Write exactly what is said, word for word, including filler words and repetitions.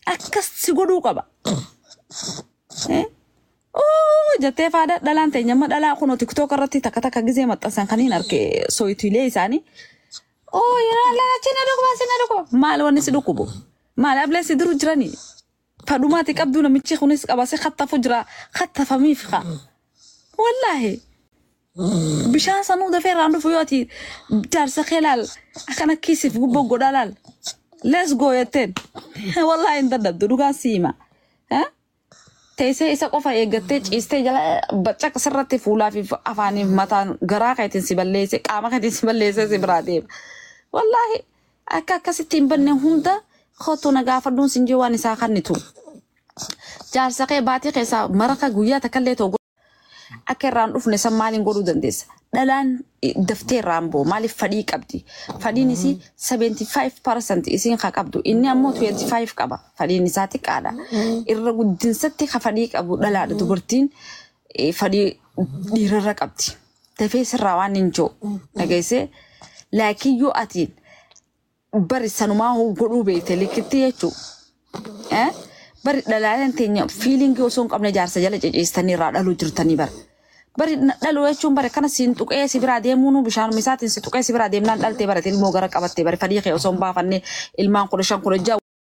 akkas si godhuu qaba eh oh jatee faada dhalaan teenya ma dhalaa kuno TikTok irratti takka takka gizee maxxansan kaniin arke soyitiilee isaanii oh yaa la china dhukuba sina dhukuba maal wanni si dhukubu maal ablee si duru jirani fadhumaati qabdu namichi kunis qabase khattafu jira khattafamiif kha wallahi bishaan sanuu dafee raandu fuyooti jaarsa khilal akana kisif gubbo godalal let's go yaten wallahi inda dabdu duga siima ha teese isa qofa eegattee ciiste jala bacca sarratti fuulaa fi afaanii mataan garaa kaytin si balleesse qaama kaytin si balleesse si biraadeem wallahi akka akkasitti hin banne hunda khoto nagaafadhuun sinjee waan isaa kannitu jaarsa kee baatii keessa maraka guyyaa takallee too akka irraan dhufne san maaliin godhuu dandeessa dhalaan daftee raamboo maaliif fadhii qabdi fadhiin isii seventy-five percent isiin haa qabdu inni ammoo twenty-five qaba fadhiin isaa xiqqaadha irra guddinsatti haa fadhii qabu dhalaadha dubartiin fadhii dhiirarra qabdi tafee sirraa waan hin joo dhageessee laakiin yoo atiin bari sanumaa godhuu beekte likitti jechuu eh bari dhalaaleen teenya fiilingii osoo hin qabne jaarsa jala ceceestanii irraa dhaluu jirtanii bara bari dhaluu jechuun bara kana siin tuqee si biraa deemuun bishaan misaatiin si tuqee si biraa deemnaan dhaltee baratiin moo gara qabattee bari fadhii kee osoo hin baafanne ilmaan kudha shan kudha ja'a